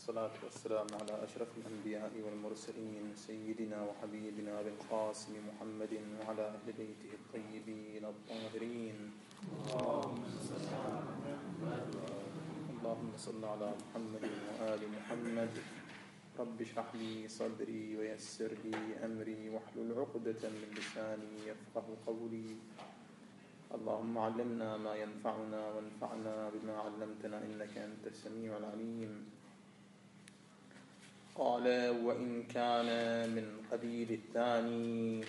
والصلاة والسلام على أشرف الأنبياء والمرسلين سيدنا وحبيبنا أبي القاسم محمد وعلى أهل بيته الطيبين الطاهرين. اللهم صل على محمد وآل محمد. رب اشرح لي صدري ويسر لي أمري واحلل عقدة من لساني يفقه قولي. اللهم علمنا ما ينفعنا وانفعنا بما علمتنا إنك أنت السميع العليم. قال: وإن كان من قبيل الثاني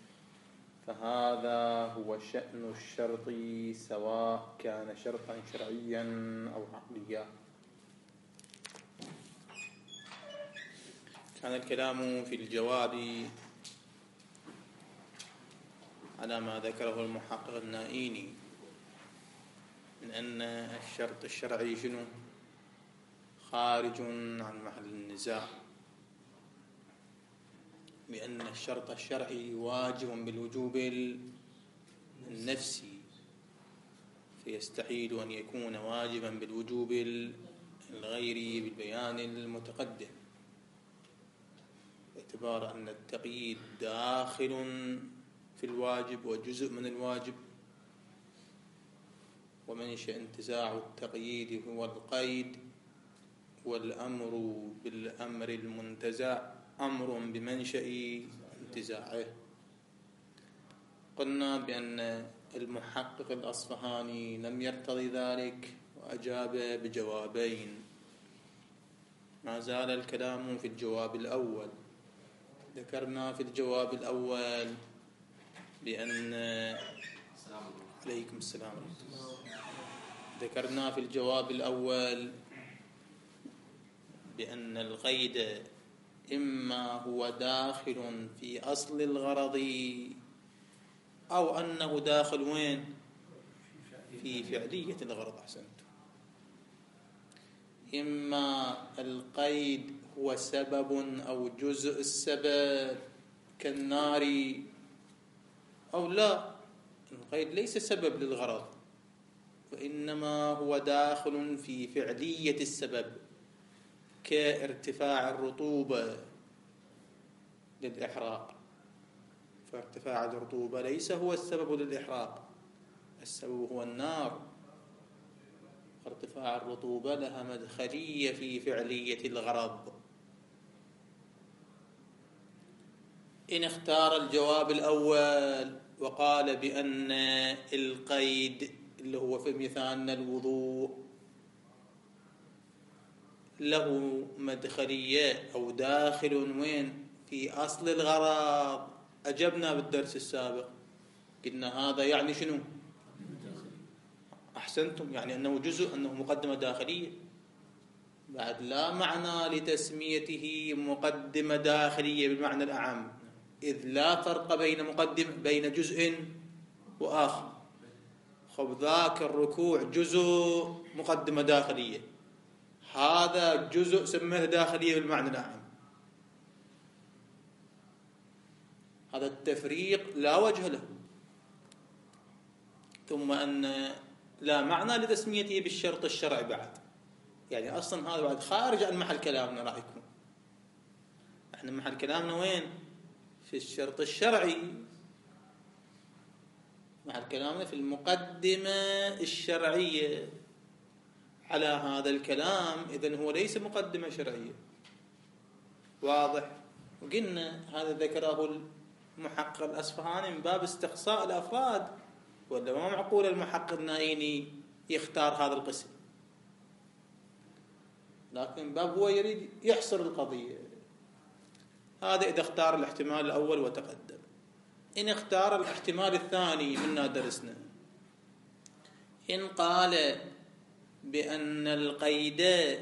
فهذا هو شأن الشرط سواء كان شرطا شرعيا أو عقليا. كان الكلام في الجواب على ما ذكره المحقق النائيني من أن الشرط الشرعي شنو؟ خارج عن محل النزاع، بأن الشرط الشرعي واجب بالوجوب النفسي، فيستحيل أن يكون واجبا بالوجوب الغيري بالبيان المتقدم، باعتبار أن التقييد داخل في الواجب وجزء من الواجب، ومنشأ انتزاع التقييد هو القيد، والأمر بالأمر المنتزع أمر بمنشأ انتزاعه. قلنا بأن المحقق الأصفهاني لم يرتضي ذلك وأجاب بجوابين. ما زال الكلام في الجواب الأول. ذكرنا في الجواب الأول بأن عليكم السلام ورحمة الله. ذكرنا في الجواب الأول بأن القيد إما هو داخل في أصل الغرض أو أنه داخل وين؟ في فعلية الغرض. أحسنت. إما القيد هو سبب أو جزء السبب كالنار، أو لا، القيد ليس سبب للغرض، وإنما هو داخل في فعلية السبب، كارتفاع الرطوبة للإحراق، فارتفاع الرطوبة ليس هو السبب للإحراق، السبب هو النار. ارتفاع الرطوبة لها مدخلية في فعلية الغرض. إن اختار الجواب الأول وقال بأن القيد اللي هو في مثالنا الوضوء له مدخلية أو داخل وين؟ في أصل الغرض، أجبنا بالدرس السابق قلنا هذا يعني شنو؟ أحسنتم، يعني أنه جزء، أنه مقدمة داخلية. بعد لا معنى لتسميته مقدمة داخلية بالمعنى الأعم، إذ لا فرق بين جزء وآخر. خب ذاك الركوع جزء مقدمة داخلية، هذا جزء سميه داخلية بالمعنى الأعم. هذا التفريق لا وجه له. ثم أن لا معنى لتسميته بالشرط الشرعي بعد، يعني أصلا هذا بعد خارج عن محل كلامنا. راح يكون احنا محل كلامنا وين؟ في الشرط الشرعي، محل كلامنا في المقدمة الشرعية. على هذا الكلام إذن هو ليس مقدمة شرعية. واضح؟ وقلنا هذا ذكره المحقق الأصفهاني من باب استقصاء الأفراد، ولا ما معقول المحقق النائيني يختار هذا القسم، لكن باب هو يريد يحصر القضية. هذا إذا اختار الاحتمال الأول وتقدم. إن اختار الاحتمال الثاني منا درسنا، إن قال بأن القيد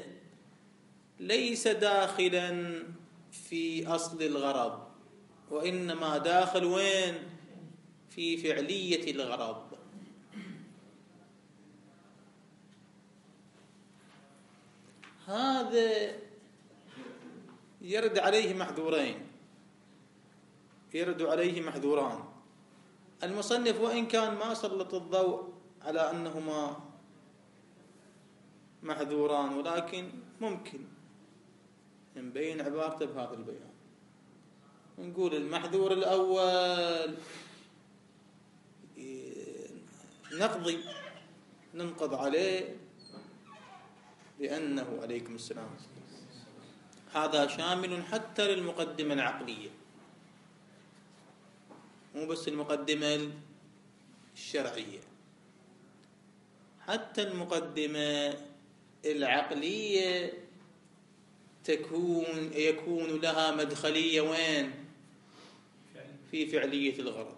ليس داخلا في أصل الغرض، وإنما داخل وين؟ في فعلية الغرض. هذا يرد عليه محذوران. المصنف وإن كان ما سلط الضوء على أنهما محذوران، ولكن ممكن نبين عبارته بهذا البيان. نقول المحذور الأول ننقض عليه بأنه عليكم السلام هذا شامل حتى للمقدمة العقلية، مو بس المقدمة الشرعية، حتى المقدمة العقلية يكون لها مدخلية وين؟ في فعلية الغرض.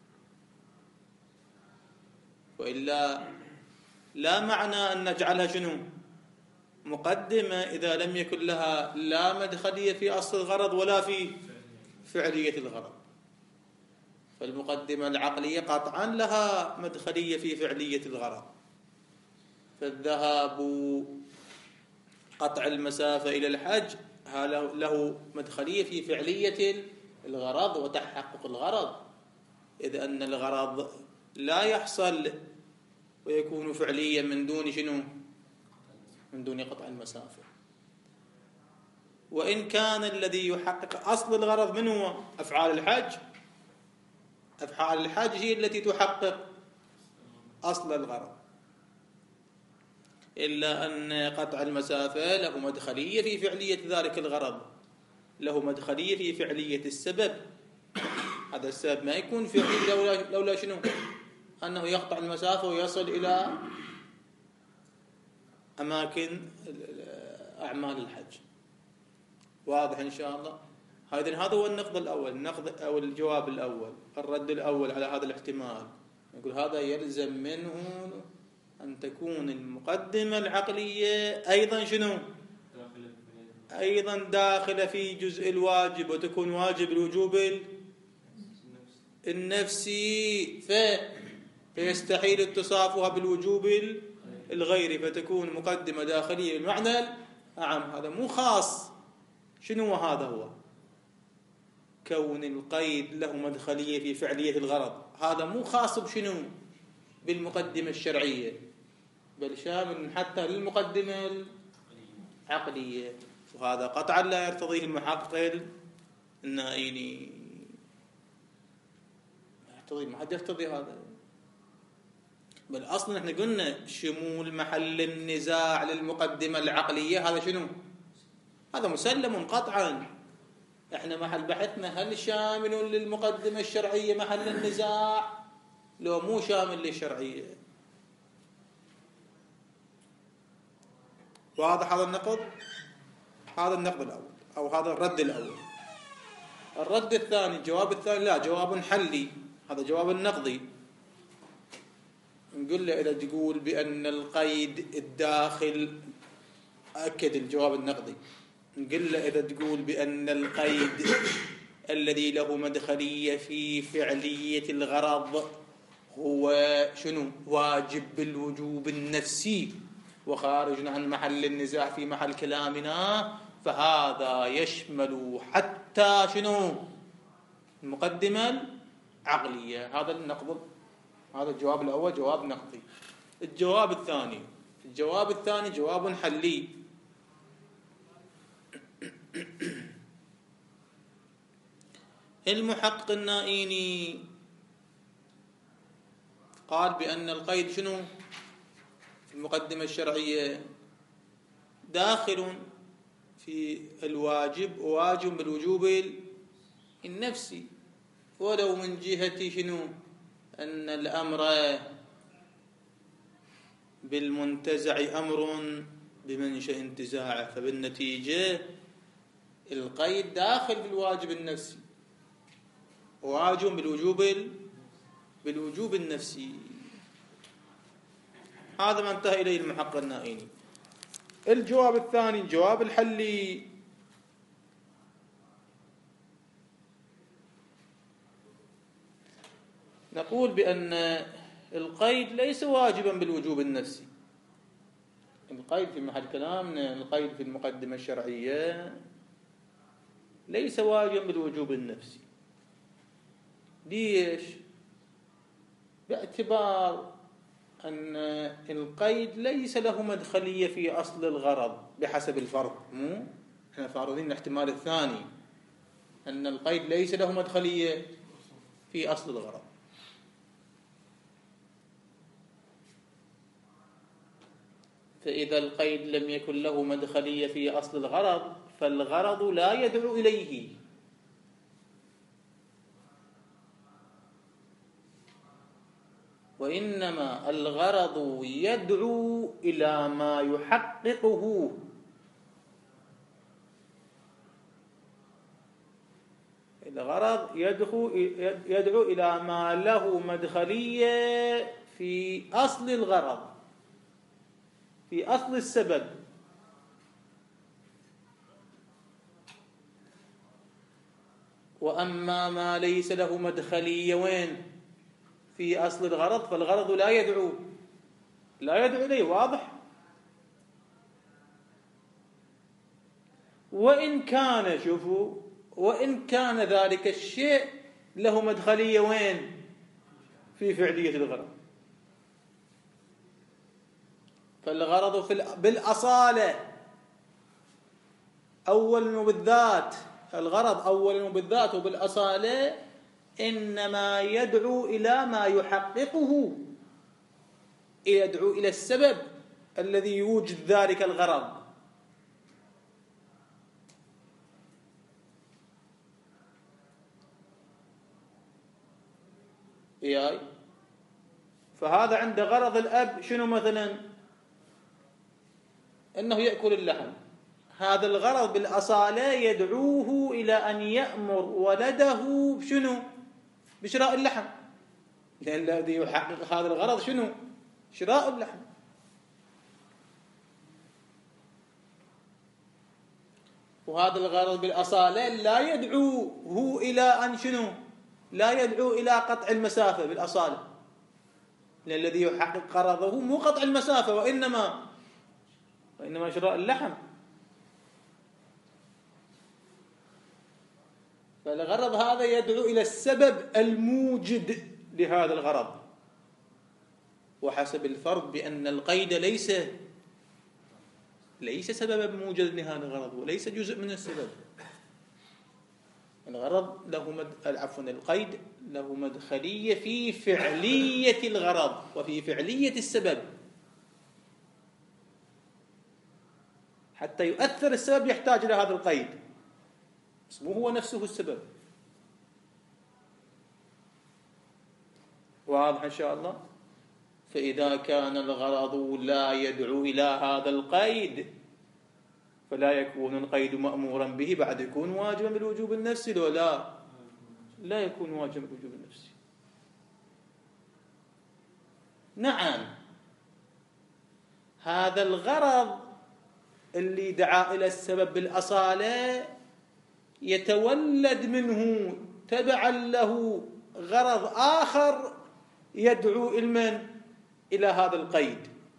وإلا لا معنى أن نجعلها شنو؟ مقدمة إذا لم يكن لها لا مدخلية في أصل الغرض ولا في فعلية الغرض. فالمقدمة العقلية قطعا لها مدخلية في فعلية الغرض، فالذهاب قطع المسافة إلى الحج له مدخلية في فعلية الغرض وتحقق الغرض، إذ أن الغرض لا يحصل ويكون فعليا من دون شنو؟ من دون قطع المسافة. وإن كان الذي يحقق أصل الغرض من هو؟ أفعال الحج. أفعال الحج هي التي تحقق أصل الغرض، إلا أن قطع المسافة له مدخلية في فعلية ذلك الغرض، له مدخلية في فعلية السبب. هذا السبب ما يكون فعلي لولا شنو؟ أنه يقطع المسافة ويصل إلى أماكن أعمال الحج. واضح إن شاء الله؟ هذا هو النقد الأول، النقد أو الجواب الأول، الرد الأول على هذا الاحتمال. نقول هذا يلزم منه أن تكون المقدمة العقلية أيضا شنو؟ أيضا داخلة في جزء الواجب، وتكون واجب الوجوب النفسي، فيستحيل اتصافها بالوجوب الغيري، فتكون مقدمة داخلية بالمعنى الأعم. هذا مو خاص. شنو هذا؟ هو كون القيد له مدخلية في فعلية الغرض، هذا مو خاص بشنو؟ بالمقدمة الشرعية، بل شامل حتى للمقدمة العقلية. وهذا قطعا لا يرتضيه المحقق النائيني، ما حد يرتضي هذا. بل أصلا احنا قلنا شمول محل النزاع للمقدمة العقلية هذا شنو؟ هذا مسلم قطعا. احنا محل بحثنا هل شامل للمقدمة الشرعية محل النزاع لو مو شامل للشرعية. واضح هذا النقد؟ هذا النقد الأول أو هذا الرد الأول. الرد الثاني، الجواب الثاني، لا جواب حلي، هذا جواب النقضي. نقول له إذا تقول بأن القيد الداخل، أكد الجواب النقضي. نقول له إذا تقول بأن القيد الذي له مدخلية في فعلية الغرض هو شنو؟ واجب بالوجوب النفسي وخارج عن محل النزاع في محل كلامنا، فهذا يشمل حتى شنو؟ المقدمة العقلية. هذا النقض. هذا الجواب الأول جواب نقضي. الجواب الثاني جواب حلي. المحقق النائيني قال بأن القيد شنو؟ في المقدمة الشرعية داخل في الواجب، وواجب بالوجوب النفسي، ولو من جهة شنو؟ أن الأمر بالمنتزع أمر بمنشأ انتزاعه، فبالنتيجة القيد داخل في الواجب النفسي، واجب بالوجوب النفسي. هذا ما انتهى إليه المحقق النائيني. الجواب الثاني الجواب الحلي. نقول بأن القيد ليس واجبا بالوجوب النفسي. القيد في محل كلامنا، القيد في المقدمة الشرعية ليس واجبا بالوجوب النفسي. ليش؟ باعتبار أن القيد ليس له مدخلية في أصل الغرض بحسب الفرض، مو احنا فارضين الاحتمال الثاني أن القيد ليس له مدخلية في أصل الغرض. فإذا القيد لم يكن له مدخلية في أصل الغرض فالغرض لا يدعو إليه، وإنما الغرض يدعو إلى ما يحققه. الغرض يدعو إلى ما له مدخلية في أصل الغرض، في أصل السبب. وأما ما ليس له مدخلية وين؟ في أصل الغرض، فالغرض لا يدعو إليه. واضح؟ وإن كان ذلك الشيء له مدخلية وين؟ في فعلية الغرض. فالغرض بالأصالة أولا وبالذات، الغرض أولا وبالذات وبالأصالة إنما يدعو إلى ما يحققه، يدعو إلى السبب الذي يوجد ذلك الغرض. فهذا عند غرض الأب شنو مثلا؟ أنه يأكل اللحم. هذا الغرض بالأصالة يدعوه إلى أن يأمر ولده شنو؟ بشراء اللحم، لأن الذي يحقق هذا الغرض شنو؟ شراء اللحم. وهذا الغرض بالأصالة لا يدعوه إلى أن شنو؟ لا يدعو إلى قطع المسافة بالأصالة، لأن الذي يحقق غرضه مو قطع المسافة وإنما شراء اللحم. فالغرض هذا يدعو إلى السبب الموجد لهذا الغرض، وحسب الفرض بأن القيد ليس سببا موجد لهذا الغرض، وليس جزء من السبب. الغرض القيد له مدخلية في فعلية الغرض وفي فعلية السبب. حتى يؤثر السبب يحتاج إلى هذا القيد، بس مو هو نفسه السبب. واضح إن شاء الله؟ فإذا كان الغرض لا يدعو إلى هذا القيد فلا يكون القيد مأمورا به، بعد يكون واجبا بالوجوب النفسي. لو لا يكون واجبا بالوجوب النفسي. نعم، هذا الغرض اللي دعا إلى السبب بالأصالة يتولد منه تبعا له غرض آخر يدعو إلى هذا القيد،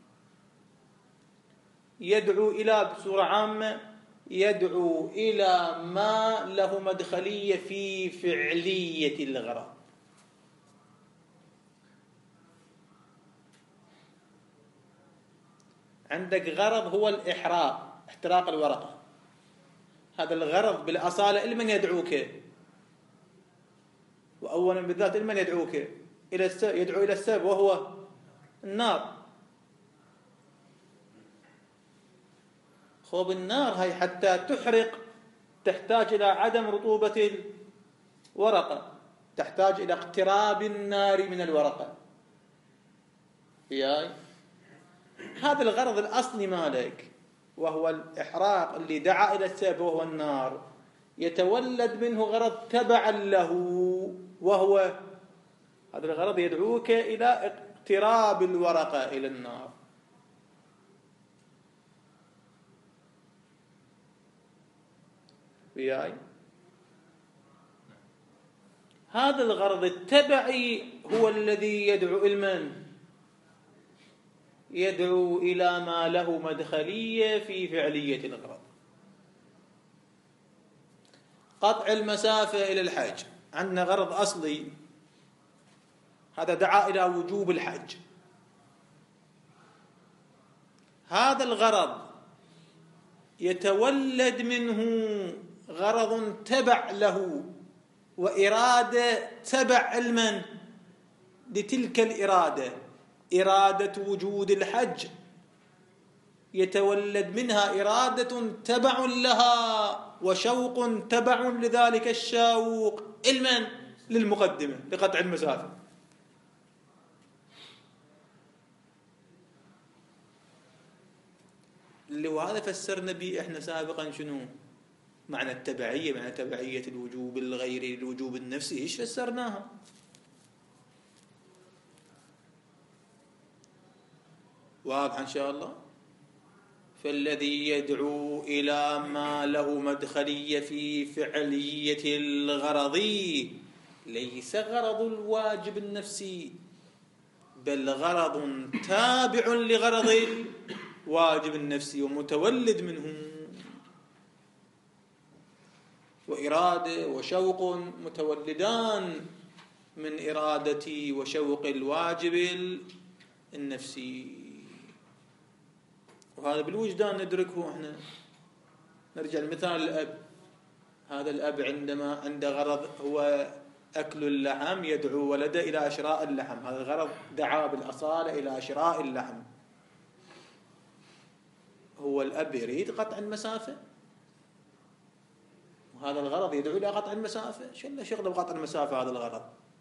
يدعو إلى بصورة عامة يدعو إلى ما له مدخلية في فعلية الغرض. عندك غرض هو احتراق الورقة، هذا الغرض بالأصالة لمن يدعوك؟ وأولا بالذات لمن يدعوك؟ يدعو إلى السبب وهو النار. خوب النار هي حتى تحرق تحتاج إلى عدم رطوبة الورقة، تحتاج إلى اقتراب النار من الورقة. هذا الغرض الأصلي مالك وهو الإحراق اللي دعا إلى السبب وهو النار، يتولد منه غرض تبعا له، وهو هذا الغرض يدعوك إلى اقتراب الورقة إلى النار. هذا الغرض التبعي هو الذي يدعو إلى ما له مدخلية في فعلية الغرض. قطع المسافة إلى الحج، عندنا غرض أصلي هذا دعا إلى وجوب الحج. هذا الغرض يتولد منه غرض تبع له وإرادة تبع علما لتلك الإرادة، إرادة وجود الحج يتولد منها إرادة تبع لها وشوق تبع لذلك الشوق علما للمقدمة لقطع المسافة. وهذا فسرنا به احنا سابقا شنو معنى التبعية، معنى تبعية الوجوب الغيري للوجوب النفسي، ايش فسرناها؟ واضح ان شاء الله. فالذي يدعو إلى ما له مدخلية في فعلية الغرض ليس غرض الواجب النفسي، بل غرض تابع لغرض الواجب النفسي ومتولد منه، وإرادة وشوق متولدان من إرادة وشوق الواجب النفسي. وهذا بالوجدان ندركه احنا. نرجع لمثال الأب. هذا الأب عندما عنده غرض هو أكل اللحم يدعو ولده إلى شراء اللحم، هذا الغرض دعا بالأصالة إلى شراء اللحم. هو الأب يريد قطع المسافة، وهذا الغرض يدعو إلى قطع المسافة، شغله بقطع المسافة هذا الغرض.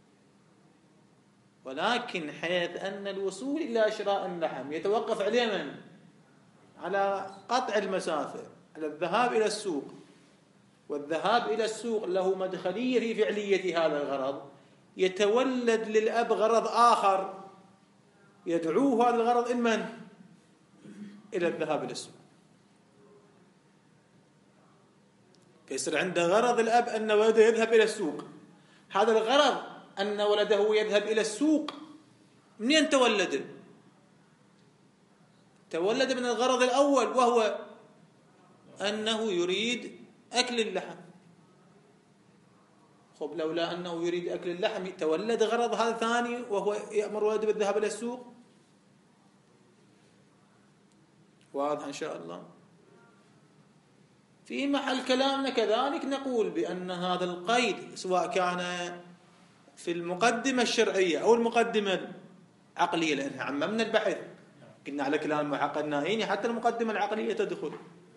ولكن حيث أن الوصول إلى شراء اللحم يتوقف عليه من؟ على قطع المسافة، على الذهاب إلى السوق، والذهاب إلى السوق له مدخلية في فعلية هذا الغرض، يتولد للأب غرض آخر يدعوه هذا الغرض إما إلى الذهاب إلى السوق. فيصير عنده غرض الأب أن ولده يذهب إلى السوق. هذا الغرض أن ولده يذهب إلى السوق منين تولد؟ تولد من الغرض الأول، وهو أنه يريد أكل اللحم. خب لولا أنه يريد أكل اللحم تولد غرض هذا الثاني وهو يأمر ولده بالذهاب إلى السوق. واضح إن شاء الله. في محل كلامنا كذلك نقول بأن هذا القيد سواء كان في المقدمة الشرعية أو المقدمة العقلية، لأن عممنا البحث قلنا على كلام المحقق النائيني حتى المقدمة العقلية تدخل،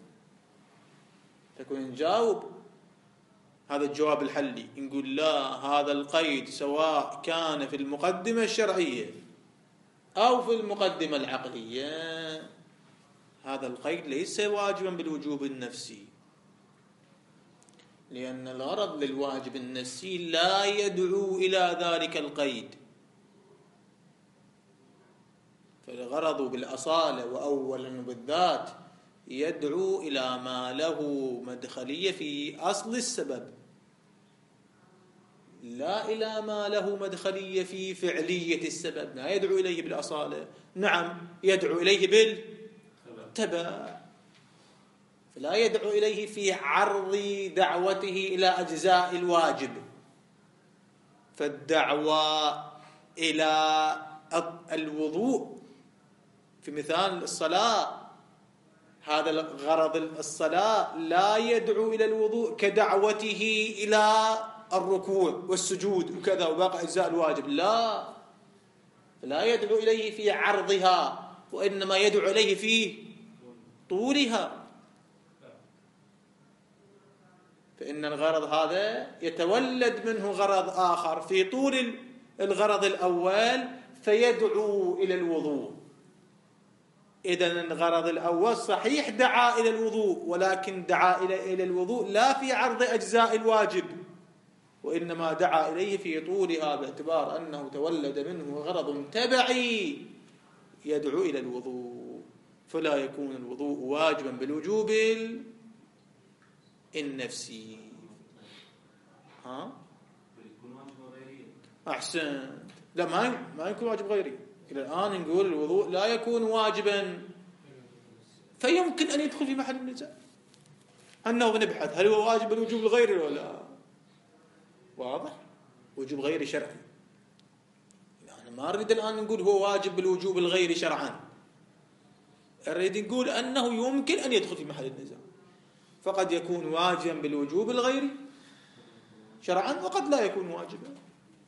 تكون نجاوب هذا الجواب الحلي، نقول لا، هذا القيد سواء كان في المقدمة الشرعية أو في المقدمة العقلية هذا القيد ليس واجبا بالوجوب النفسي، لأن الغرض للواجب النفسي لا يدعو إلى ذلك القيد. فالغرض بالأصالة وأولا بالذات يدعو إلى ما له مدخلية في أصل السبب، لا إلى ما له مدخلية في فعلية السبب. لا يدعو إليه بالأصالة، نعم يدعو إليه بالتبع، فلا يدعو إليه في عرض دعوته إلى أجزاء الواجب. فالدعوة إلى الوضوء في مثال الصلاة، هذا الغرض الصلاة لا يدعو إلى الوضوء كدعوته إلى الركوع والسجود وكذا وباقي أجزاء الواجب، لا يدعو إليه في عرضها، وإنما يدعو إليه في طولها. فإن الغرض هذا يتولد منه غرض آخر في طول الغرض الأول فيدعو إلى الوضوء. إذن الغرض الأول صحيح دعا إلى الوضوء، ولكن دعا إلى الوضوء لا في عرض أجزاء الواجب، وإنما دعا إليه في طولها، باعتبار أنه تولد منه غرض تبعي يدعو إلى الوضوء، فلا يكون الوضوء واجبا بالوجوب النفسي. أحسن. لا، ما يكون واجب غيري. إلى الآن نقول الوضوء لا يكون واجبا، فيمكن أن يدخل في محل النزاع أنه بنبحث هل هو واجب بالوجوب الغيري ولا لا. واضح؟ وجوب غيري شرعي، يعني ما نريد الآن نقول هو واجب بالوجوب الغيري شرعا، نريد نقول أنه يمكن أن يدخل في محل النزاع. فقد يكون واجبا بالوجوب الغيري شرعا وقد لا يكون واجبا.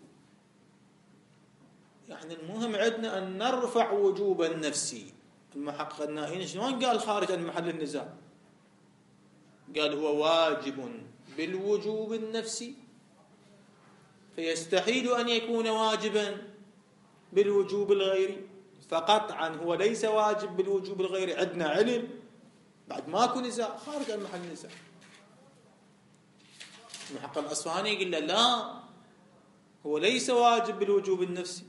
يعني المهم عندنا أن نرفع وجوب النفسي. المحقق النائين شلون قال خارج عن محل النزاع؟ قال هو واجب بالوجوب النفسي، فيستحيل أن يكون واجبا بالوجوب الغيري، فقطعا هو ليس واجب بالوجوب الغيري. عندنا علم بعد ماكو نزاع، خارج عن محل النزاع. المحقق الأصفهاني يقول له لا، هو ليس واجب بالوجوب النفسي،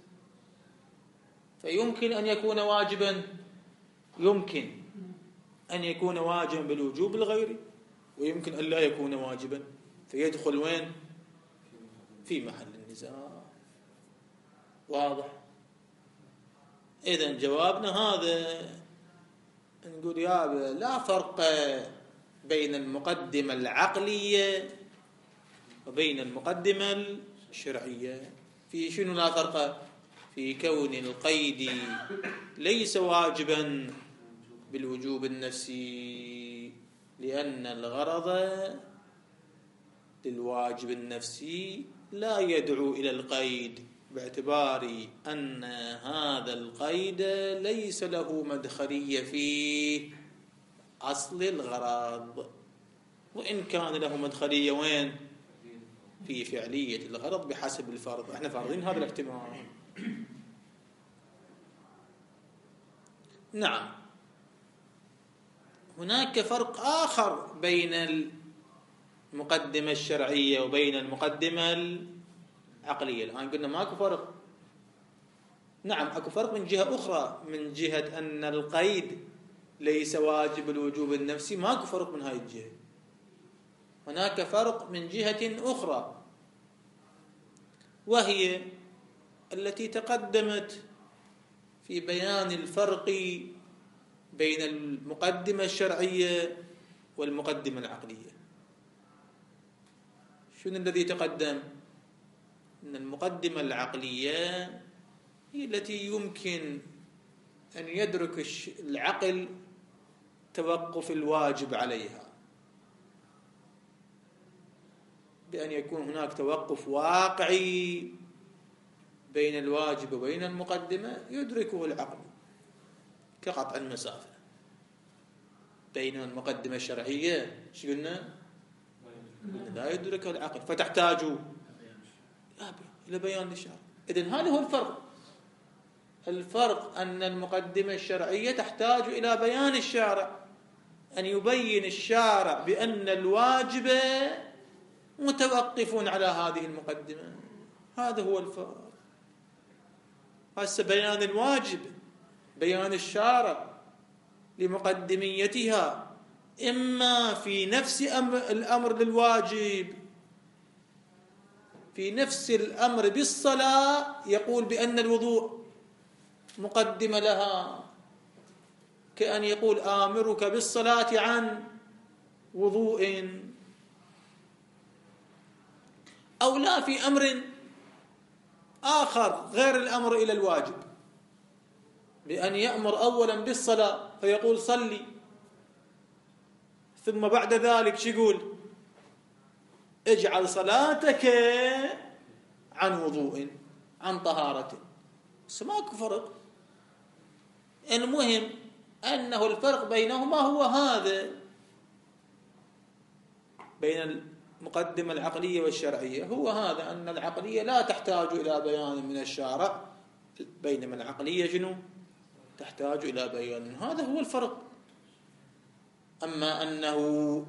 فيمكن أن يكون واجبا، يمكن أن يكون واجبا بالوجوب الغيري، ويمكن أن لا يكون واجبا، فيدخل وين؟ في محل النزاع. واضح؟ إذن جوابنا هذا، نقول يا لا فرق بين المقدمة العقلية وبين المقدمة الشرعية. في شنو لا فرق؟ في كون القيد ليس واجبا بالوجوب النفسي، لأن الغرض للواجب النفسي لا يدعو إلى القيد، باعتبار أن هذا القيد ليس له مدخلية في أصل الغرض، وإن كان له مدخلية وين؟ في فعلية الغرض بحسب الفرض. احنا فارضين هذا الاحتمال. نعم، هناك فرق آخر بين المقدمة الشرعية وبين المقدمة العقلية. الآن قلنا ماكو فرق. نعم أكو فرق من جهة أخرى، من جهة أن القيد ليس واجب الوجوب النفسي، ماكو فرق من هاي الجهة. هناك فرق من جهة أخرى، وهي التي تقدمت في بيان الفرق بين المقدمة الشرعية والمقدمة العقلية. شنو الذي تقدم؟ أن المقدمة العقلية هي التي يمكن أن يدرك العقل توقف الواجب عليها، بأن يكون هناك توقف واقعي بين الواجب وبين المقدمة يدركه العقل، كقطع المسافة. بين المقدمة الشرعية شو قلنا؟ لا يدركه العقل، فتحتاج إلى بيان الشرع. إذن هذا هو الفرق. الفرق أن المقدمة الشرعية تحتاج إلى بيان الشارع، أن يبين الشارع بأن الواجب متوقف على هذه المقدمة. هذا هو الفرق. هسه بيان الواجب، بيان الشارع لمقدميتها، إما في نفس الأمر للواجب، في نفس الأمر بالصلاة يقول بأن الوضوء مقدمة لها، كأن يقول آمرك بالصلاة عن وضوء، أو لا في أمر آخر غير الأمر إلى الواجب، بأن يأمر أولا بالصلاة فيقول صلي، ثم بعد ذلك شو يقول؟ اجعل صلاتك عن وضوء، عن طهارة. بس ماكو فرق. المهم أنه الفرق بينهما هو هذا، بين المقدمة العقلية والشرعية هو هذا، أن العقلية لا تحتاج إلى بيان من الشارع، بينما العقلية شنو؟ تحتاج إلى بيان. هذا هو الفرق. أما أنه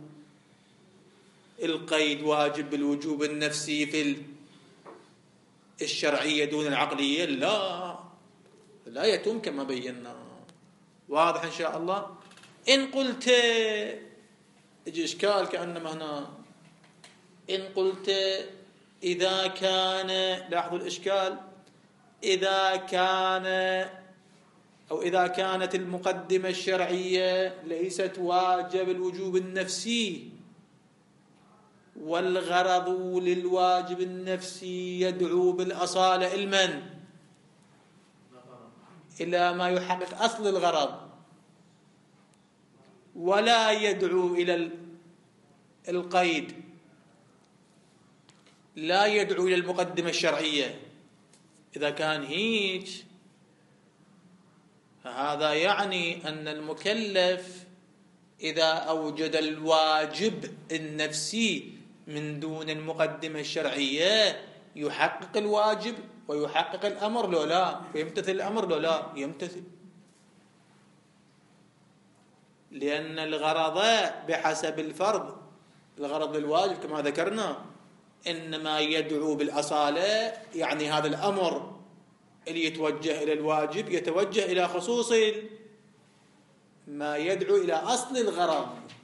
القيد واجب بالوجوب النفسي في الشرعية دون العقلية، لا يتم كما بينا. واضح إن شاء الله. إن قلت يجي إشكال كأنما هنا، إن قلت إذا كان، لاحظوا الإشكال، إذا كانت المقدمة الشرعية ليست واجب الوجوب النفسي، والغرض للواجب النفسي يدعو بالأصالة إلى ما يحقق أصل الغرض، ولا يدعو إلى القيد لا يدعو إلى المقدمة الشرعية، إذا كان هيك فهذا يعني أن المكلف إذا أوجد الواجب النفسي من دون المقدمة الشرعية يحقق الواجب ويحقق الأمر لو لا، ويمتثل الأمر لو لا يمتثل، لأن الغرض بحسب الفرض، الغرض الواجب كما ذكرنا إنما يدعو بالأصالة، يعني هذا الأمر اللي يتوجه إلى الواجب يتوجه إلى خصوص ما يدعو إلى أصل الغرض،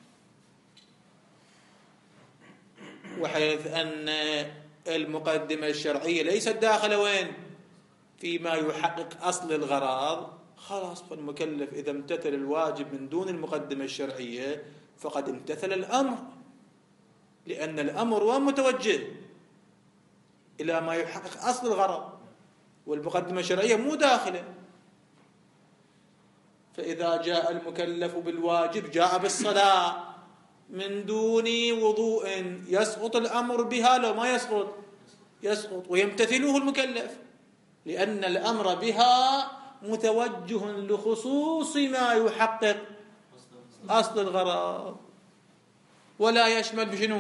وحيث أن المقدمة الشرعية ليست داخلة وين؟ فيما يحقق أصل الغرض، خلاص فالمكلف إذا امتثل الواجب من دون المقدمة الشرعية فقد امتثل الأمر، لأن الأمر هو متوجه إلى ما يحقق أصل الغرض، والمقدمة الشرعية مو داخلة. فإذا جاء المكلف بالواجب جاء بالصلاة من دون وضوء يسقط الأمر بها لو ما يسقط؟ يسقط، ويمتثله المكلف لأن الأمر بها متوجه لخصوص ما يحقق أصل الغرض، ولا يشمل بشنو؟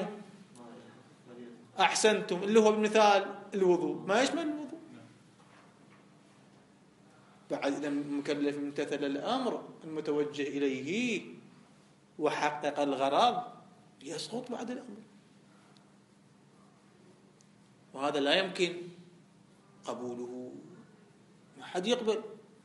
أحسنتم، اللي هو بمثال الوضوء ما يشمل الوضوء. بعد إذا المكلف امتثل الأمر المتوجه إليه وحقق الغرض يسقط بعد الأمر، وهذا لا يمكن قبوله، ما حد يقبل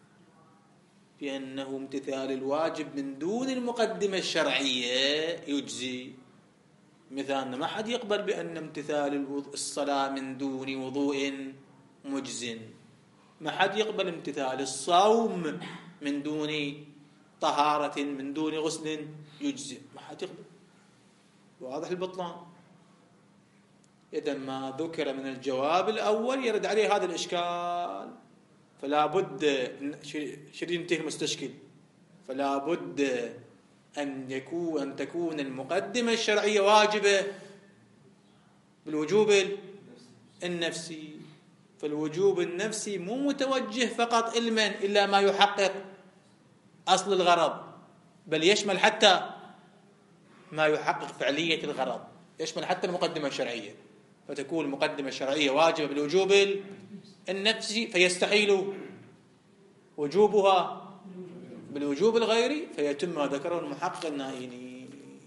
بأنه امتثال الواجب من دون المقدمة الشرعية يجزي. مثالنا ما حد يقبل بأن امتثال الصلاة من دون وضوء مجز، ما حد يقبل امتثال الصوم من دون طهارة من دون غسل يجزي، ما حد يقبل، واضح البطلان. إذا ما ذكر من الجواب الأول يرد عليه هذا الإشكال، فلا بد شرين ينتهي المستشكل، فلا بد أن تكون المقدمة الشرعية واجبة بالوجوب النفسي، فالوجوب النفسي مو متوجه فقط علما إلا ما يحقق أصل الغرض، بل يشمل حتى ما يحقق فعلية الغرض، يشمل حتى المقدمة الشرعية، فتكون المقدمة الشرعية واجبة بالوجوب النفسي فيستحيل وجوبها بالوجوب الغيري فيتم ما ذكره المحقق النائيني.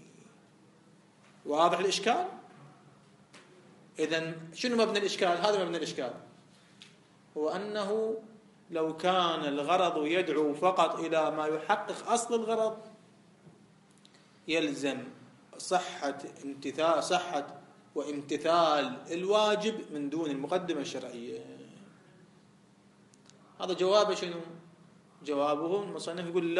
واضح الإشكال؟ إذن شنو مبنى الإشكال؟ هذا مبنى الإشكال، هو أنه لو كان الغرض يدعو فقط إلى ما يحقق أصل الغرض يلزم صحة وامتثال الواجب من دون المقدمة الشرعية. هذا جوابه شنو؟ جوابه المصنف يقول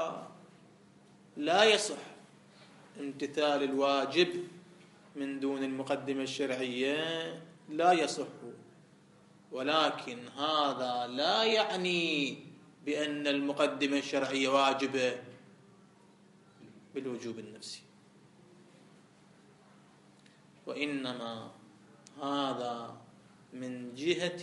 لا يصح امتثال الواجب من دون المقدمة الشرعية، لا يصح، ولكن هذا لا يعني بأن المقدمة الشرعية واجبة بالوجوب النفسي، وإنما هذا من جهة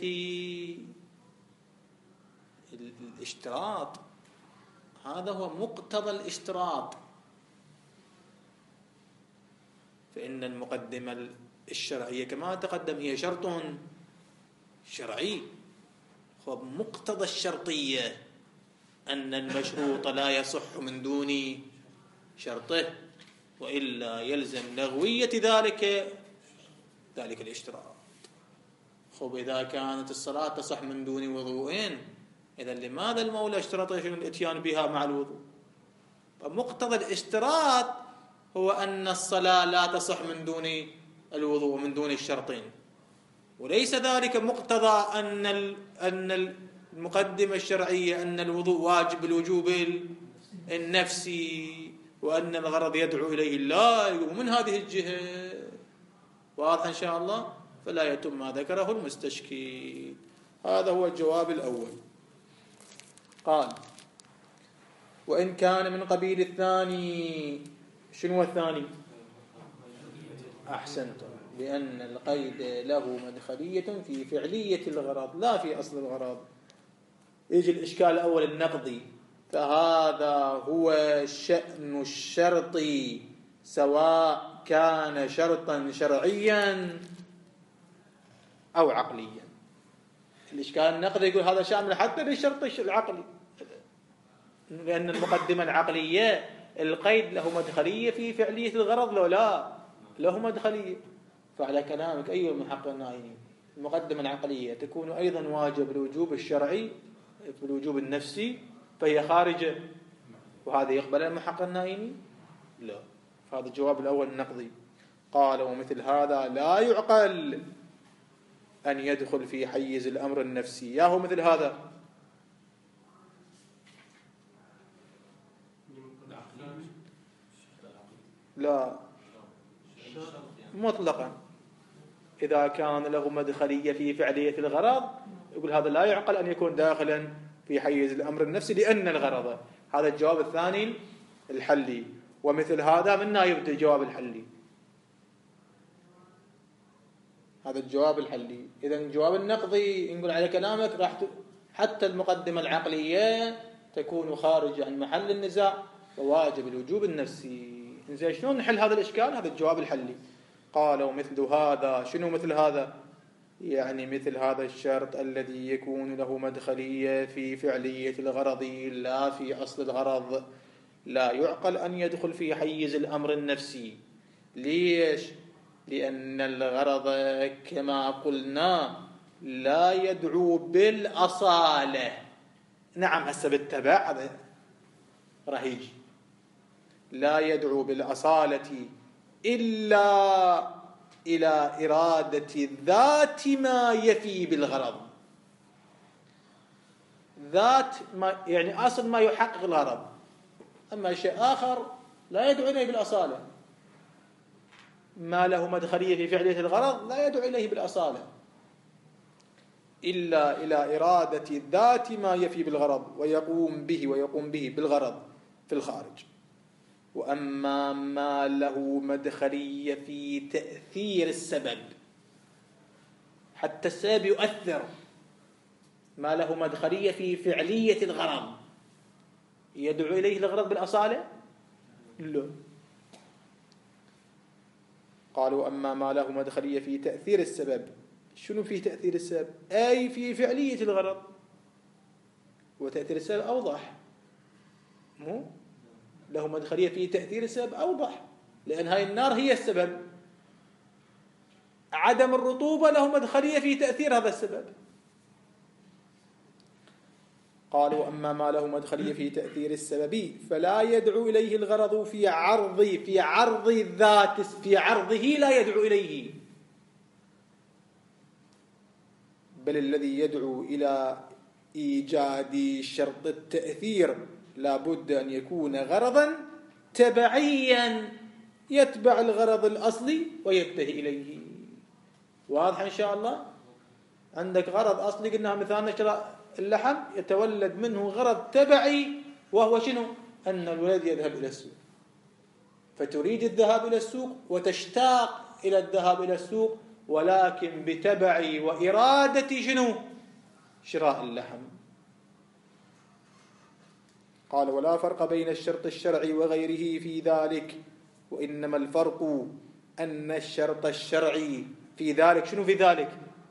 الاشتراط، هذا هو مقتضى الاشتراط، فإن المقدمة الشرعية كما تقدم هي شرط شرعي، هو مقتضى الشرطية أن المشروط لا يصح من دون شرطه، وإلا يلزم لغوية ذلك الاشتراط. خب إذا كانت الصلاة تصح من دون وضوء، إذا لماذا المولى اشترط الاتيان بها مع الوضوء؟ فمقتضى الاشتراط هو أن الصلاة لا تصح من دون الوضوء من دون الشرطين، وليس ذلك مقتضى أن المقدمة الشرعية أن الوضوء واجب بالوجوب النفسي وأن الغرض يدعو إليه الله، ومن هذه الجهة واضح إن شاء الله، فلا يتم ما ذكره المستشكل. هذا هو الجواب الأول. قال وإن كان من قبيل الثاني. شنو الثاني؟ أحسنتم، لأن القيد له مدخلية في فعلية الغرض لا في أصل الغرض. يجي الإشكال الأول النقضي، فهذا هو شأن الشرط سواء كان شرطا شرعيا أو عقليا. الإشكال النقضي يقول هذا شامل حتى للشرط العقلي، لأن المقدمة العقلية القيد له مدخلية في فعلية الغرض، لو لا له مدخلية. فعلى كلامك أيها المحقق النائمي، المقدمة العقلية تكون أيضا واجب الوجوب الشرعي في الوجوب النفسي، فهي خارجة، وهذا يقبل المحقق النائمي؟ لا. فهذا الجواب الأول النقضي. قال ومثل هذا لا يعقل أن يدخل في حيز الأمر النفسي. يا هو مثل هذا لا مطلقا، إذا كان له مدخلية في فعلية الغرض يقول هذا لا يعقل أن يكون داخلا في حيز الأمر النفسي لأن الغرض. هذا الجواب الثاني الحلي. ومثل هذا منا يبدأ الجواب الحلي، هذا الجواب الحلي. إذا الجواب النقضي نقول على كلامك راح حتى المقدمة العقلية تكون خارج عن محل النزاع وواجب الوجوب النفسي. إنزين شلون نحل هذا الإشكال؟ هذا الجواب الحلي. قال ومثل هذا، شنو مثل هذا؟ يعني مثل هذا الشرط الذي يكون له مدخلية في فعلية الغرض لا في أصل الغرض لا يعقل أن يدخل في حيز الأمر النفسي. ليش؟ لأن الغرض كما قلنا لا يدعو بالأصالة. نعم هسه بالتبع هذا راح يجي، لا يدعو بالأصالة إلا إلى إرادة ذات ما يفي بالغرض. ذات ما يعني أصل ما يحقق الغرض، أما شيء آخر لا يدعو إليه بالأصالة. ما له مدخلية في فعلية الغرض لا يدعو إليه بالأصالة إلا إلى إرادة ذات ما يفي بالغرض ويقوم به بالغرض في الخارج. وأما ما له مدخلية في تأثير السبب، حتى السبب يؤثر، ما له مدخلية في فعلية الغرض يدعو إليه الغرض بالأصالة؟ لا. قالوا أما ما له مدخلية في تأثير السبب. شنو في تأثير السبب؟ أي في فعلية الغرض. وتأثير السبب أوضح، مو له مدخلية في تأثير السبب أوضح، لأن هاي النار هي السبب. عدم الرطوبة له مدخلية في تأثير هذا السبب. قالوا أما ما له مدخلية في تأثير السبب فلا يدعو إليه الغرض في عرض الذات، في عرضه لا يدعو إليه، بل الذي يدعو إلى إيجاد شرط التأثير لا بد أن يكون غرضا تبعيا يتبع الغرض الأصلي وينتهي إليه. واضح إن شاء الله؟ عندك غرض أصلي قلنا مثال نشر اللحم، يتولد منه غرض تبعي وهو شنو؟ أن الولد يذهب إلى السوق، فتريد الذهاب إلى السوق وتشتاق إلى الذهاب إلى السوق، ولكن بتبع وإرادة شنو؟ شراء اللحم. قال ولا فرق بين الشرط الشرعي وغيره في ذلك، وإنما الفرق أن الشرط الشرعي في ذلك، شنو في ذلك؟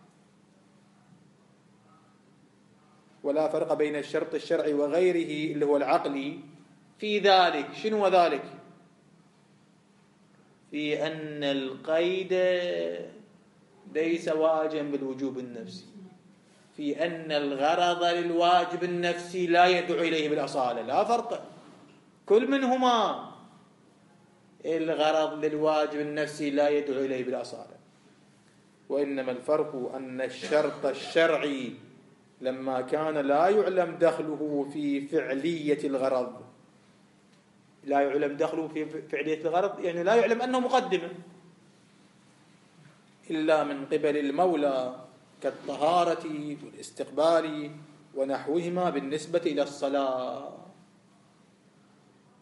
ولا فرق بين الشرط الشرعي وغيره اللي هو العقلي في ذلك، شنو ذلك؟ في أن القيد ليس واجبا بالوجوب النفسي، في أن الغرض للواجب النفسي لا يدعو إليه بالأصالة. لا فرق، كل منهما الغرض للواجب النفسي لا يدعو إليه بالأصالة. وإنما الفرق أن الشرط الشرعي لما كان لا يعلم دخله في فعلية الغرض، لا يعلم دخله في فعلية الغرض يعني لا يعلم أنه مقدمة إلا من قبل المولى كالطهارة والاستقبال ونحوهما بالنسبة إلى الصلاة.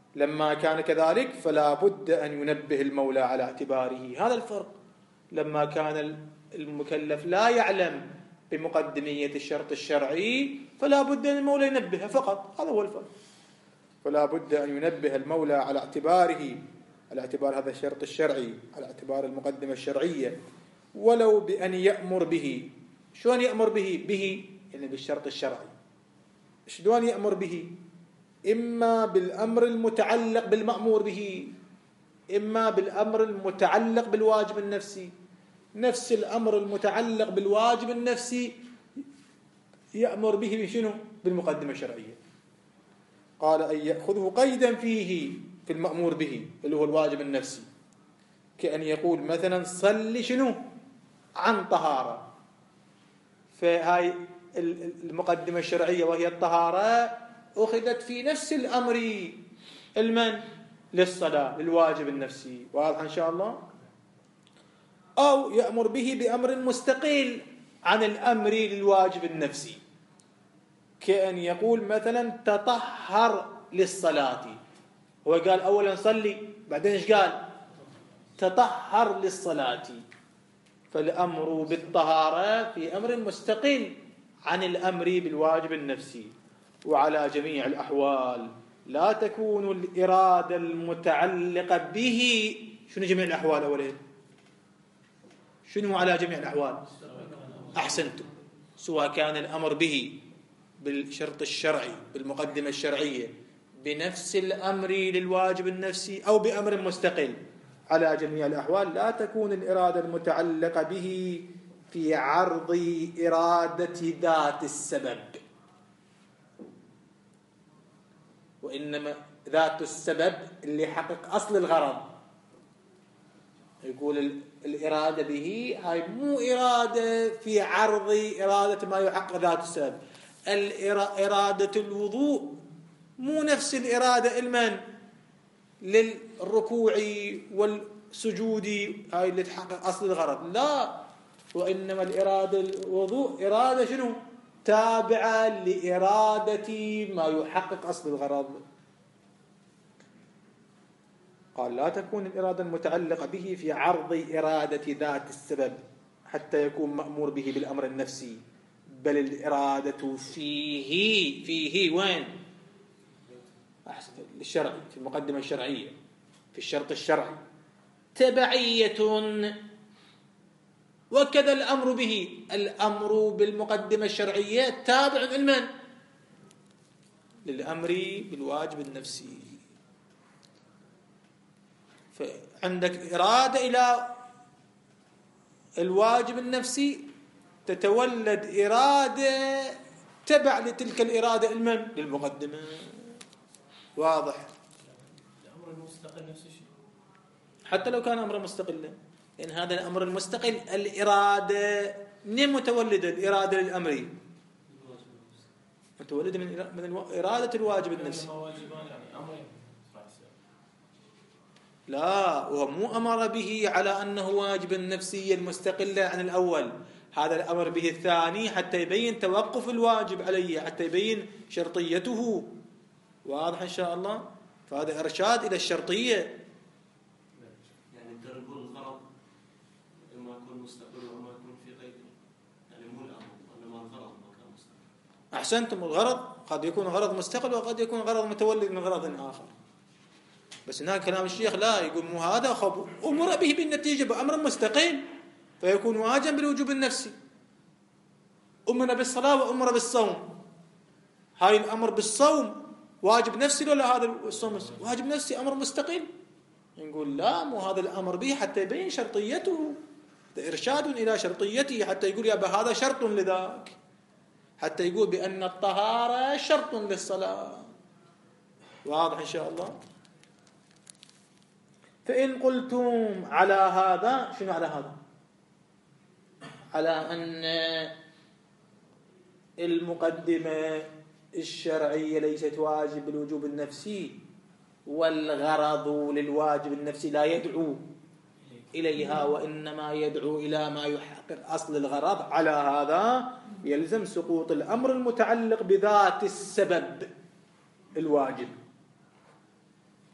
لما كان كذلك فلا بد أن ينبه المولى على اعتباره. هذا الفرق. لما كان المكلف لا يعلم بمقدمية الشرط الشرعي فلا بد أن المولى ينبه فقط. هذا هو الفرق. فلا بد أن ينبه المولى على اعتباره، على اعتبار هذا الشرط الشرعي، على اعتبار المقدمة الشرعية، ولو بأن يأمر به. شلون يأمر به؟ يعني بالشرط الشرعي. شلون يأمر به؟ إما بالأمر المتعلق بالمأمور به، إما بالأمر المتعلق بالواجب النفسي. نفس الأمر المتعلق بالواجب النفسي يأمر به بشنو؟ بالمقدمة الشرعية. قال أن يأخذه قيدا فيه في المأمور به اللي هو الواجب النفسي، كأن يقول مثلا صلي شنو؟ عن طهارة. فهاي المقدمة الشرعية وهي الطهارة أخذت في نفس الأمر المن للصلاة للواجب النفسي. واضح إن شاء الله؟ أو يأمر به بأمر مستقل عن الأمر للواجب النفسي، كأن يقول مثلا تطهر للصلاة. هو قال أولا صلي، بعدين إيش قال؟ تطهر للصلاة. فالأمر بالطهارة في أمر مستقل عن الأمر بالواجب النفسي. وعلى جميع الأحوال لا تكون الإرادة المتعلقة به. شنو جميع الأحوال أولا؟ شنو على جميع الأحوال؟ أحسنتم. سواء كان الأمر به بالشرط الشرعي بالمقدمة الشرعية بنفس الأمر للواجب النفسي أو بأمر مستقل، على جميع الأحوال لا تكون الإرادة المتعلقة به في عرض إرادة ذات السبب، وإنما ذات السبب اللي يحقق أصل الغرض. يقول الإرادة به هاي مو إرادة في عرض إرادة ما يحقق ذات السبب. إرادة الوضوء مو نفس الإرادة المن للركوع والسجود هاي اللي تحقق أصل الغرض، لا. وإنما الإرادة الوضوء إرادة شنو؟ تابعة لإرادة ما يحقق أصل الغرض. قال لا تكون الإرادة المتعلقة به في عرض إرادة ذات السبب حتى يكون مأمور به بالأمر النفسي، بل الإرادة فيه وين؟ الشرعي، في المقدمة الشرعية، في الشرط الشرعي تبعية. وكذا الأمر به، الأمر بالمقدمة الشرعية تابع لمن؟ للأمر بالواجب النفسي. فعندك إرادة إلى الواجب النفسي تتولد إرادة تبع لتلك الإرادة المن؟ للمقدمة. واضح؟ الأمر المستقل نفس الشيء حتى لو كان أمر مستقلا، لأن هذا الأمر المستقل الإرادة منين متولدة؟ الإرادة للأمر متولدة من إرادة الواجب النفسي. لا، وهو مو أمر به على أنه واجب نفسيا مستقلا عن الأول. هذا الأمر به الثاني حتى يبين توقف الواجب عليه، حتى يبين شرطيته. واضح إن شاء الله؟ فهذا إرشاد إلى الشرطية. يعني تقول الغرض إما يكون مستقل وإما يكون في قيد، يعني مو الأمر وإنما الغرض ما كان مستقل. أحسنتم. الغرض قد يكون غرض مستقل وقد يكون غرض متولد من غرض آخر. بس هناك كلام الشيخ لا، يقول مو هذا خب أمر به بالنتيجة بأمر مستقل فيكون واجبا بالوجوب النفسي. أمر بالصلاة وأمر بالصوم، هاي الأمر بالصوم واجب نفسي ولا هذا الصوم واجب نفسي أمر مستقل؟ نقول لا، مو هذا الأمر به حتى يبين شرطيته، إرشاد إلى شرطيته، حتى يقول يا هذا شرط لذاك، حتى يقول بأن الطهارة شرط للصلاة. واضح إن شاء الله؟ فإن قلتم على هذا، شنو على هذا؟ على أن المقدمة الشرعية ليست واجب بالوجوب النفسي، والغرض للواجب النفسي لا يدعو إليها وإنما يدعو إلى ما يحقق أصل الغرض، على هذا يلزم سقوط الأمر المتعلق بذات السبب الواجب.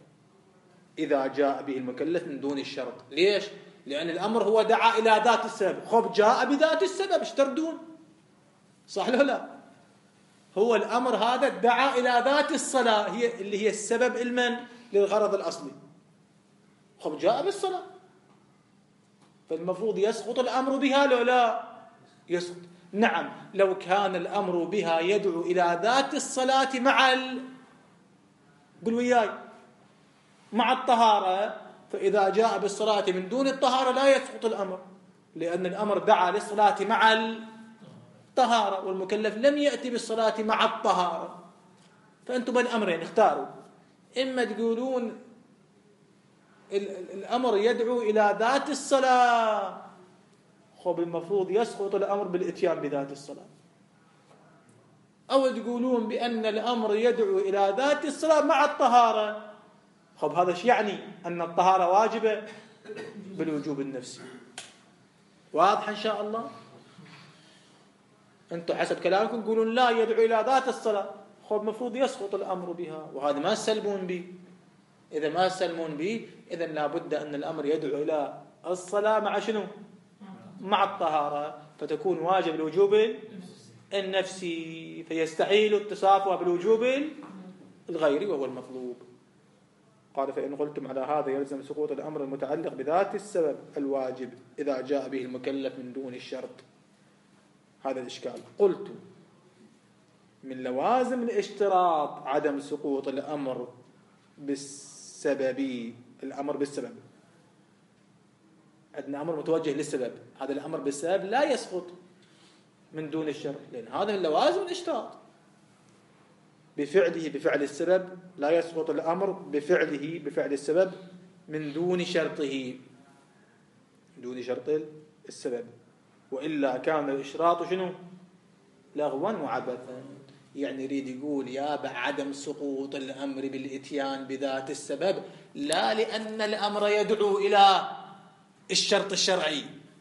إذا جاء به المكلف من دون الشرط. ليش؟ لأن الأمر هو دعا إلى ذات السبب. خب جاء بذات السبب، ايش تردون؟ صح ولا لا؟ هو الأمر هذا دعا إلى ذات الصلاة، هي اللي هي السبب المن للغرض الأصلي. خب جاء بالصلاة، فالمفروض يسقط الأمر بها لو لا يسقط. نعم، لو كان الأمر بها يدعو إلى ذات الصلاة قل وياي مع الطهارة، فإذا جاء بالصلاة من دون الطهارة لا يسقط الأمر، لأن الأمر دعا للصلاة مع الطهارة، والمكلف لم يأتي بالصلاة مع الطهارة. فأنتم بين أمرين اختاروا، إما تقولون الأمر يدعو إلى ذات الصلاة، خب المفروض يسقط الأمر بالإتيان بذات الصلاة، أو تقولون بأن الأمر يدعو إلى ذات الصلاة مع الطهارة. خب هذا ايش يعني؟ أن الطهارة واجبة بالوجوب النفسي. واضح إن شاء الله؟ أنتم حسب كلامكم تقولون لا، يدعو إلى ذات الصلاة، خب المفروض يسقط الأمر بها، وهذا ما تسلمون به. إذا ما تسلمون به، إذن لابد أن الأمر يدعو إلى الصلاة مع شنو؟ مع الطهارة، فتكون واجب الوجوب النفسي، فيستحيل اتصافها بالوجوب الغيري وهو المطلوب. قال فإن قلتم على هذا يلزم سقوط الأمر المتعلق بذات السبب الواجب إذا جاء به المكلف من دون الشرط. هذا الإشكال. قلت من لوازم الاشتراط عدم سقوط الأمر بالسبب. الأمر بالسبب عندنا أمر متوجه للسبب، هذا الأمر بالسبب لا يسقط من دون الشرط، لأن هذا من لوازم الاشتراط. بفعله بفعل السبب لا يسقط الأمر بفعله بفعل السبب من دون شرطه، دون شرط السبب، وإلا كان الإشراط شنو؟ لغوا وعبثا. يعني يريد يقول يا عدم سقوط الأمر بالإتيان بذات السبب لا لأن الأمر يدعو إلى الشرط الشرعي،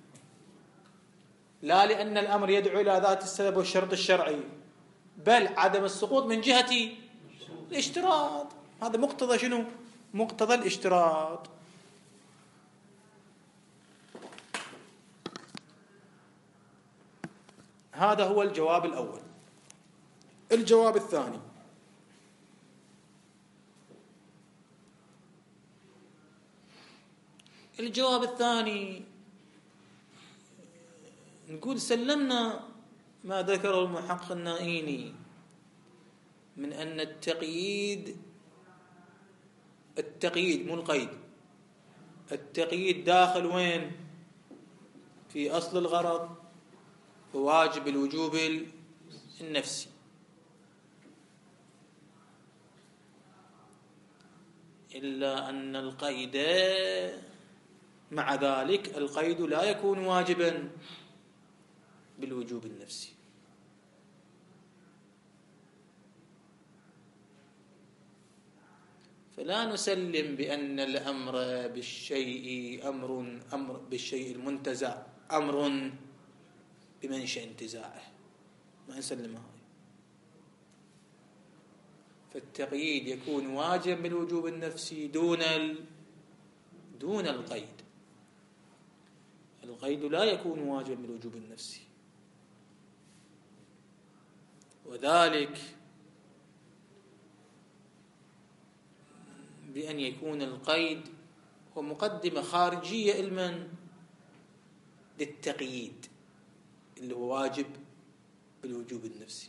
لا لأن الأمر يدعو إلى ذات السبب والشرط الشرعي، بل عدم السقوط من جهة الاشتراط. هذا مقتضى شنو؟ مقتضى الاشتراط. هذا هو الجواب الأول. الجواب الثاني: الجواب الثاني نقول سلمنا ما ذكره المحقق النائيني من أن التقييد مو القيد، التقييد داخل وين؟ في أصل الغرض وواجب الوجوب النفسي. إلا أن القيد مع ذلك القيد لا يكون واجبا بالوجوب النفسي. فلا نسلم بأن الأمر بالشيء أمر بالشيء المنتزع أمر بمنشأ انتزاعه، ما نسلمها. فالتقييد يكون واجبا بالوجوب النفسي دون القيد. القيد لا يكون واجبا بالوجوب النفسي، وذلك بأن يكون القيد هو مقدمة خارجية علما للتقييد اللي هو واجب بالوجوب النفسي.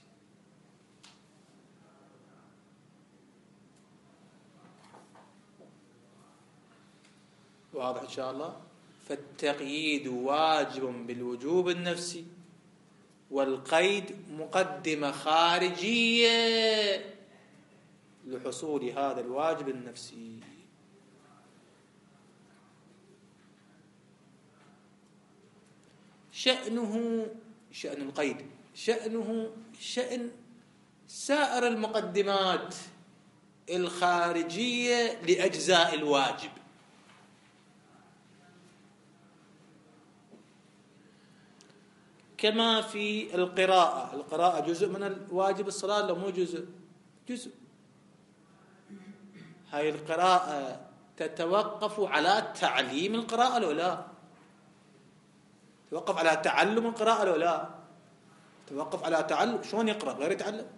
واضح إن شاء الله؟ فالتقييد واجب بالوجوب النفسي، والقيد مقدمة خارجية لحصول هذا الواجب النفسي. شأن القيد شأنه شأن سائر المقدمات الخارجية لأجزاء الواجب. كما في القراءة جزء من الواجب الصلاة، لو مو جزء. هاي القراءة تتوقف على تعليم القراءة لو لا؟ توقف على تعلم القراءة لو لا؟ توقف على تعلم، شلون يقرأ غير يتعلم؟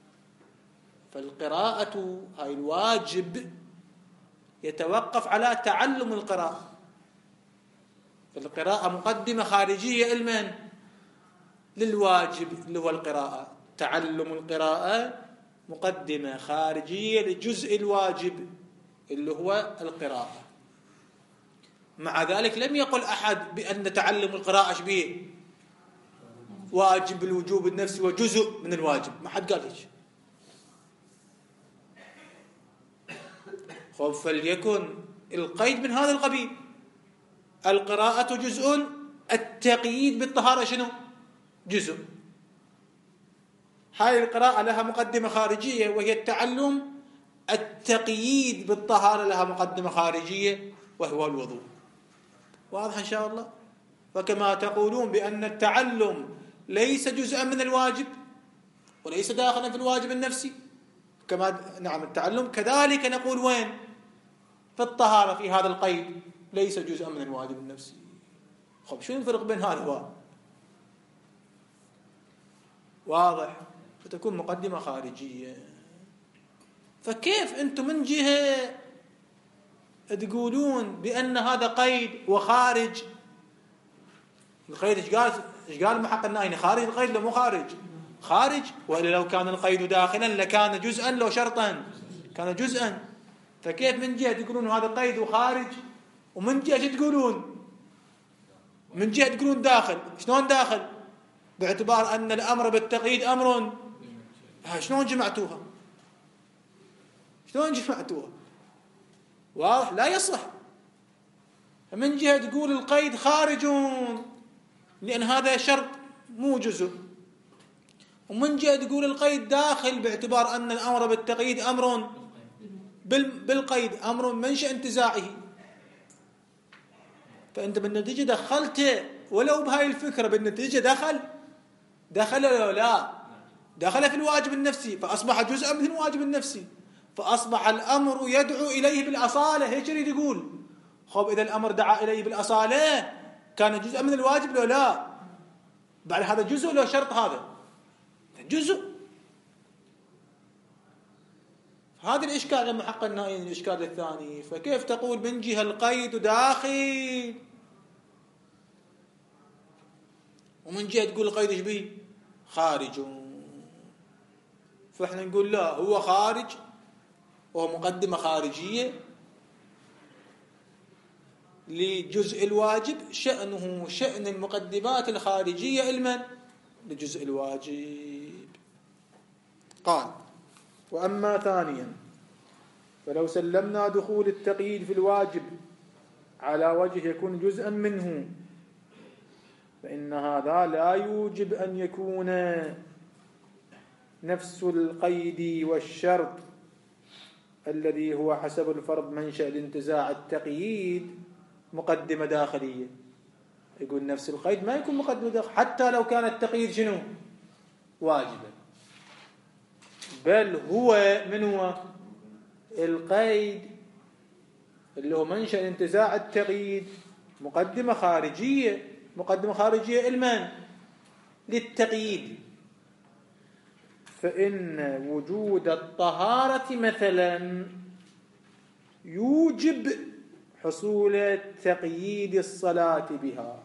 فالقراءة هاي الواجب يتوقف على تعلم القراءة. فالقراءة مقدمة خارجية لمن؟ للواجب اللي هو القراءة. تعلم القراءة مقدمة خارجية لجزء الواجب اللي هو القراءة. مع ذلك لم يقل أحد بأن تعلم القراءة شبيه واجب الوجوب النفسي وجزء من الواجب، ما حد قال هيك. خب فليكن القيد من هذا القبيل. القراءة جزء، التقييد بالطهارة شنو؟ جزء. هاي القراءة لها مقدمة خارجية وهي التعلم، التقييد بالطهارة لها مقدمة خارجية وهو الوضوء. واضح إن شاء الله؟ فكما تقولون بأن التعلم ليس جزءا من الواجب وليس داخلا في الواجب النفسي، كما نعم التعلم كذلك نقول وين؟ في الطهارة في هذا القيد ليس جزءا من الواجب النفسي. خب شو الفرق بين هذا وهذا؟ واضح؟ فتكون مقدمة خارجية. فكيف أنتم من جهة تقولون بأن هذا قيد وخارج؟ القيد ايش قال محق النائي؟ خارج القيد لو مو خارج؟ خارج. وإلا لو كان القيد داخلا لكان جزءا، لو شرطا كان جزءا. فكيف من جهة تقولون هذا قيد وخارج ومن جهة تقولون من جهة تقولون داخل؟ شلون داخل؟ باعتبار أن الأمر بالتقييد أمر. شلون جمعتوها؟ شلون جمعتوها؟ واضح؟ لا يصح. من جهة تقول القيد خارج لأن هذا شرط مو جزء، ومن جهة تقول القيد داخل باعتبار أن الأمر بالتقييد أمر بالقيد أمر منشأ انتزاعه. فأنت بالنتيجة دخلت ولو بهاي الفكرة، بالنتيجة دخل ولا لا؟ دخل في الواجب النفسي فأصبح جزءا من الواجب النفسي، فأصبح الأمر يدعو إليه بالأصالة. هيك يريد يقول. خب إذا الأمر دعا إليه بالأصالة كان جزءا من الواجب لو لا؟ بعد هذا جزء لو شرط؟ هذا جزء. هذا الإشكال لما حق النائي. الإشكال الثاني، فكيف تقول من جهة القيد داخل ومن جهة تقول القيد ايش بيه؟ خارج. فإحنا نقول لا، هو خارج وهو مقدمة خارجية لجزء الواجب، شأنه شأن المقدمات الخارجية علما لجزء الواجب. قال: وأما ثانيا فلو سلمنا دخول التقييد في الواجب على وجه يكون جزءا منه، فإن هذا لا يوجب أن يكون نفس القيد والشرط الذي هو حسب الفرض منشأ الانتزاع التقييد مقدمة داخلية. يقول نفس القيد ما يكون مقدمة داخلية حتى لو كان التقييد شنو؟ واجبا، بل هو من هو القيد اللي هو منشأ الانتزاع التقييد مقدمة خارجية. مقدمة خارجية لمن؟ للتقييد. فإن وجود الطهارة مثلا يوجب حصول تقييد الصلاة بها.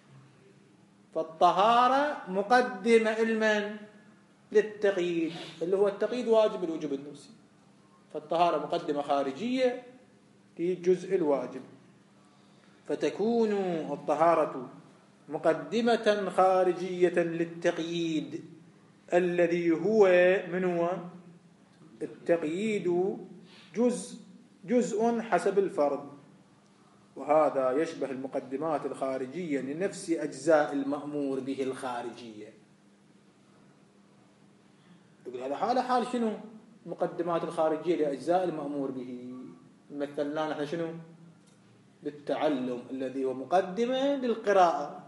فالطهارة مقدمة لمن؟ للتقييد، اللي هو التقييد واجب الوجوب النفسي. فالطهارة مقدمة خارجية لجزء الواجب، فتكون الطهارة مقدمة خارجية للتقييد الذي هو من هو؟ التقييد جزء حسب الفرض. وهذا يشبه المقدمات الخارجية لنفس أجزاء المأمور به الخارجية. يقول هذا حال شنو؟ المقدمات الخارجية لأجزاء المأمور به. مثلنا نحن شنو؟ بالتعلم الذي هو مقدمة للقراءة.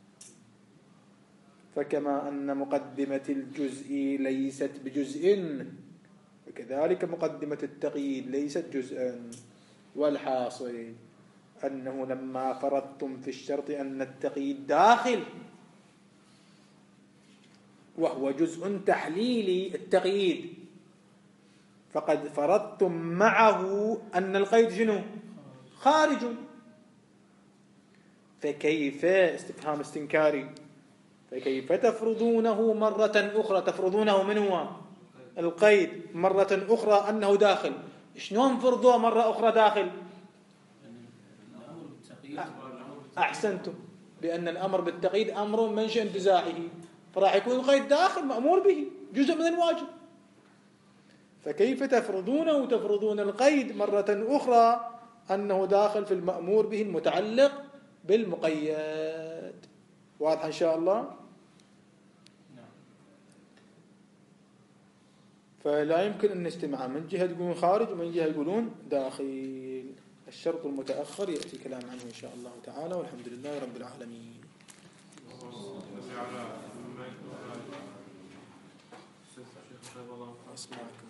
فكما أن مقدمة الجزء ليست بجزء، وكذلك مقدمة التقييد ليست جزءا. والحاصل أنه لما فرضتم في الشرط أن التقييد داخل وهو جزء تحليلي التقييد، فقد فرضتم معه أن القيد شنو؟ خارج. فكيف، استفهام استنكاري، فكيف تفرضونه مرة أخرى؟ تفرضونه من هو؟ القيد مرة أخرى أنه داخل. شلون فرضوه مرة أخرى داخل؟ أحسنتم، بأن الأمر بالتقييد أمر منشأ انتزاعه، فراح يكون القيد داخل مأمور به، جزء من الواجب. فكيف تفرضونه؟ تفرضون القيد مرة أخرى أنه داخل في المأمور به المتعلق بالمقيد. واضح إن شاء الله؟ فلا يمكن أن نجتمع، من جهة يقولون خارج ومن جهة يقولون داخل. الشرط المتأخر يأتي كلام عنه إن شاء الله تعالى، والحمد لله رب العالمين. أسمعك.